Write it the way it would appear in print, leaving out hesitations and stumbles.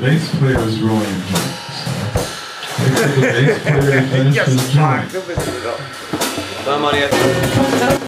bass player is rolling a joint. Wait till the bass player finishes the joint. Mamma mia.